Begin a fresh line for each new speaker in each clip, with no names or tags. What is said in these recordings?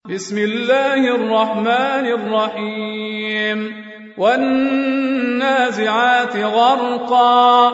بسم الله الرحمن الرحيم والنازعات غرقا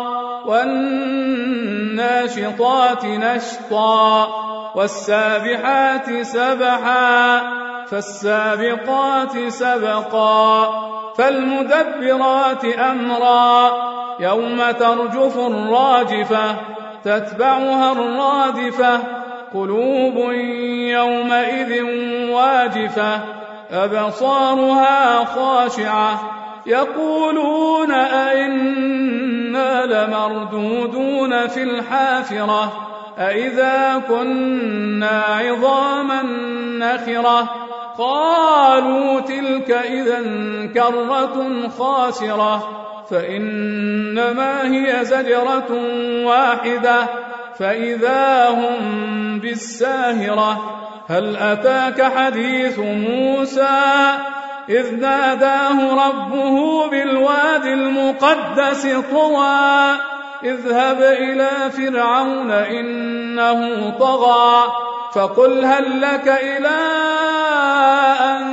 والناشطات نشطا والسابحات سبحا فالسابقات سبقا فالمدبرات أمرا يوم ترجف الراجفة تتبعها الرادفة قلوب يومئذ واجفة أبصارها خاشعة يقولون أئنا لمردودون في الحافرة أئذا كنا عظاما نخرة قالوا تلك إذا كرة خاسرة فإنما هي زجرة واحدة فإذا هم بالساهرة هل أتاك حديث موسى إذ ناداه ربه بالواد المقدس طوى اذهب إلى فرعون إنه طغى فقل هل لك إلى أن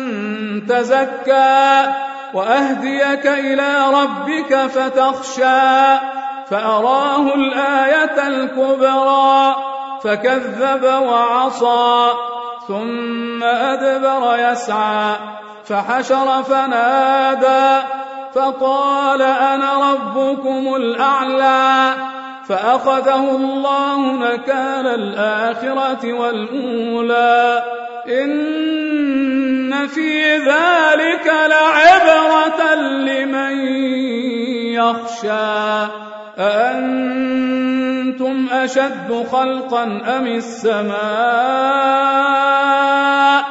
تزكى وأهديك إلى ربك فتخشى فأراه الآية الكبرى فكذب وعصى ثم أدبر يسعى فحشر فنادى فقال أنا ربكم الأعلى فأخذه الله نكال الآخرة والأولى إن في ذلك لعبرة لمن يخشى أأنتم أشد خلقا أم السماء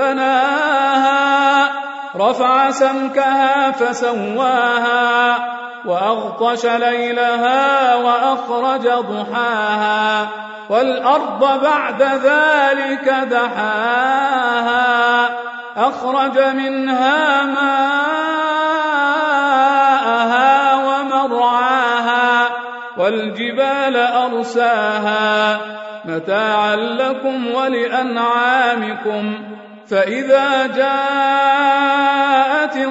بناها رفع سمكها فسواها وأغطش ليلها وأخرج ضحاها والأرض بعد ذلك دحاها أخرج منها ماءها ومرعاها والجبال أرساها متاعا لكم ولأنعامكم فإذا جاءت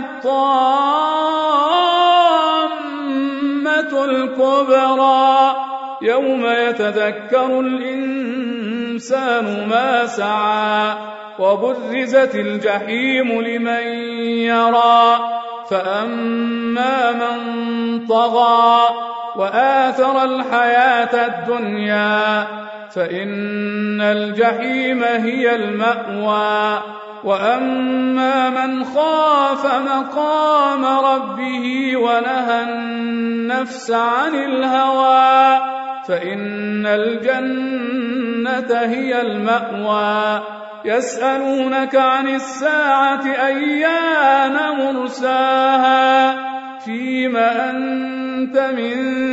الطامة الكبرى يوم يتذكر الإنسان ما سعى وبرزت الجحيم لمن يرى فأما من طغى وآثر الحياة الدنيا فإن الجحيم هي المأوى وأما من خاف مقام ربه ونهى النفس عن الهوى فإن الجنة هي المأوى يسألونك عن الساعة أيان مرساها فيما أنت من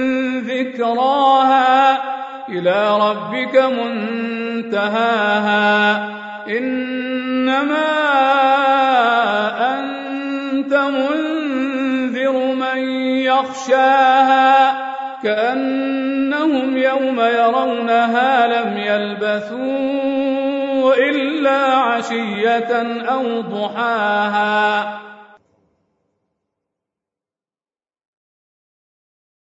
ذكراها إلى ربك منتهاها إنما أنت منذر من يخشاها كأنهم يوم يرونها لم يلبثوا إلا عشية أو ضحاها